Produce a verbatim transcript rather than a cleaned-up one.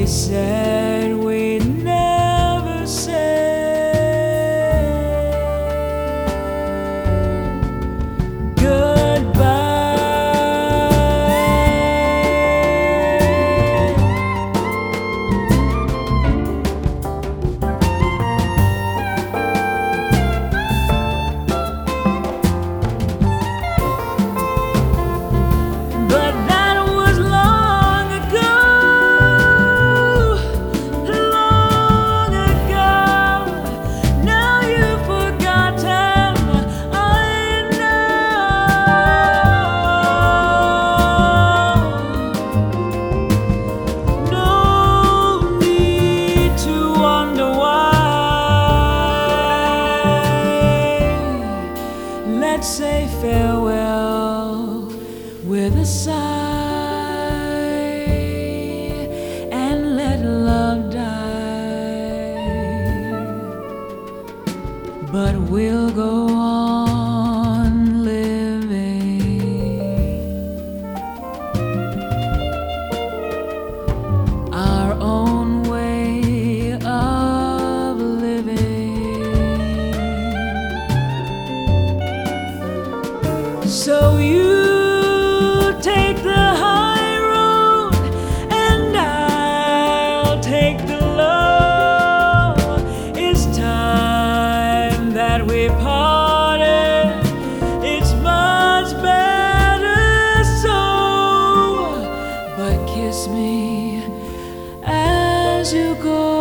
We said we'd never say goodbye. But that was long ago, long ago. Now you've forgotten, I know. No need to wonder why. Let's say farewell with a sigh and let love die. But we'll go on living our own way of living. So you take the high road and I'll take the low. It's time that we parted. It's much better so. But kiss me as you go.